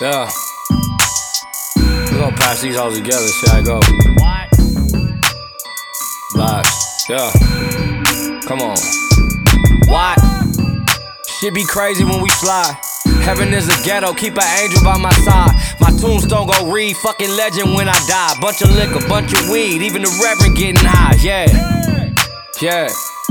Yeah. We gon' pass these all together, see how I go. What? Bye. Yeah. Come on. What? Shit be crazy when we fly. Heaven is a ghetto, keep an angel by my side. My tombstone gon' read, fucking legend when I die. Bunch of liquor, bunch of weed, even the reverend getting high. Yeah. Yeah.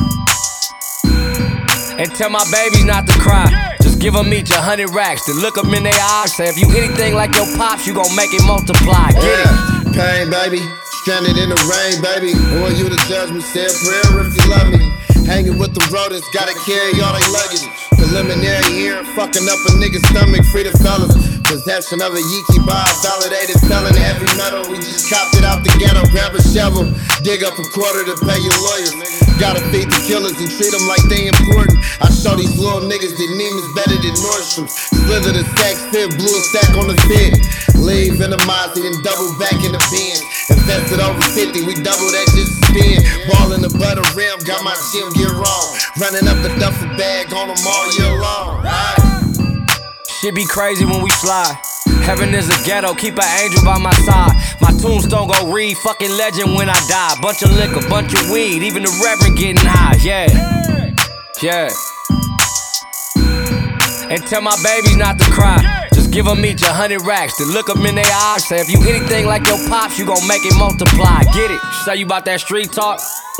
And tell my babies not to cry. Just give them each 100 racks. Then look them in their eyes. Say if you anything like your pops, you gon' make it multiply. Get it? Pain, baby. Stranded in the rain, baby. Want you to judge me. Say a prayer if you love me. Hanging with the rodents, gotta carry all they luggage. Preliminary here, fucking up a nigga's stomach. Free the fellas. Possession of a Yeeky bar, validated felon, heavy metal. We just copped it out the ghetto. Grab a shovel, dig up a quarter to pay your lawyers. Gotta feed the killers and treat them like they important. I show these little niggas that Neiman's better than Nordstrom's. Slither the sack, fit, blew a stack on the fit. Leave in the Mozzie and double back in the bin. Invested over 50, we double that just spin. Ball in the butter rim, got my gym gear wrong. Running up the duffel bag on them all year long. Shit be crazy when we fly. Heaven is a ghetto, keep an angel by my side. My tombstone gon' read, fucking legend when I die. Bunch of liquor, bunch of weed, even the reverend getting high. Yeah. Yeah. And tell my babies not to cry. Just give them each 100 racks. Then look them in their eyes. Say if you anything like your pops, you gon' make it multiply. Get it? Say you about that street talk?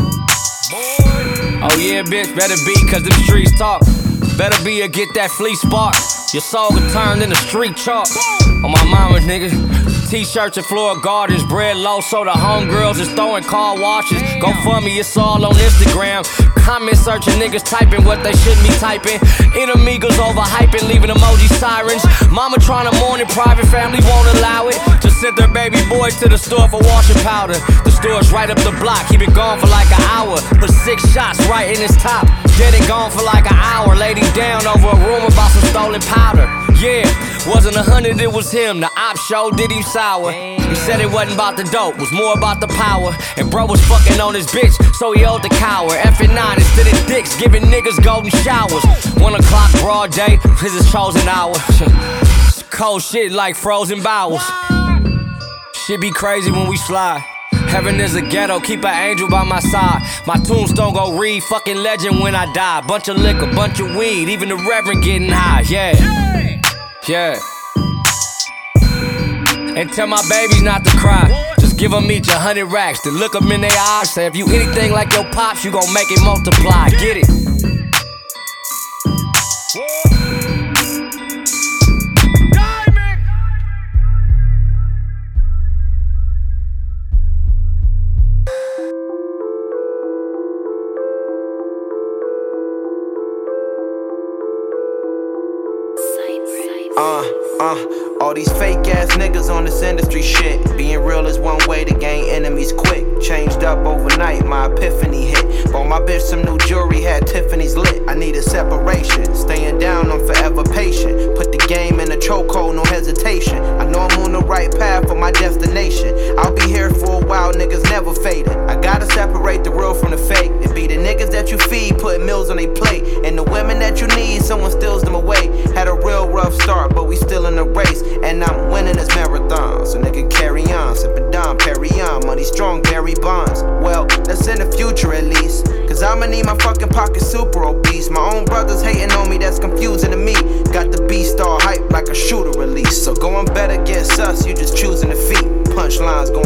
Oh yeah, bitch, better be, cause them streets talk. Better be or get that flea spark. Your soul get turned into street chalk. On my mama, nigga. T-shirts and Florida Gardens, bread low, so the homegirls is throwing car washes. Go for me, it's all on Instagram. Comment searching, niggas typing what they shouldn't be typing. Enemigos overhyping, leaving emoji sirens. Mama trying to mourn in private, family won't allow it. Just sent their baby boys to the store for washing powder. The store's right up the block, he been gone for like an hour. Put 6 shots right in his top. Dead and gone for like an hour. Laid him down over a rumor about some stolen powder. Yeah, wasn't 100, it was him. The op show did him sour. He said it wasn't about the dope, was more about the power. And bro was fucking on his bitch, so he owed the cower. F9 instead of dicks, giving niggas golden showers. 1 o'clock broad day, is his chosen hour. Cold shit like frozen bowels. Shit be crazy when we fly. Heaven is a ghetto, keep an angel by my side. My tombstone gon' read, fucking legend when I die. Bunch of liquor, bunch of weed, even the reverend getting high. Yeah. Yeah. And tell my babies not to cry. Just give them each 100 racks. Then look them in their eyes. Say if you anything like your pops, you gon' make it multiply. Get it? All these fake ass niggas on this industry shit. Being real is one way to gain enemies quick. Changed up overnight, my epiphany hit. Bought my bitch some new jewelry, had Tiffany's lit. I need a separation, staying down, I'm forever patient. Put the game in a chokehold, no hesitation. I know I'm on the right path for my destination. I'll be here for a while, niggas never fading. I gotta separate the real from the fake. It be the niggas that you feed, putting meals on their plate. And the women that you need, someone steals them away. Had a real rough start, but we still in the race. And I'm winning this marathon, so nigga carry on. Sippin' Dom, Perry on, money strong, Barry Bonds. Well, that's in the future at least. Cause I'ma need my fucking pocket super obese. My own brothers hating on me, that's confusing to me. Got the beast all hype like a shooter release. So going bet against us, you just choosing defeat. Punchlines going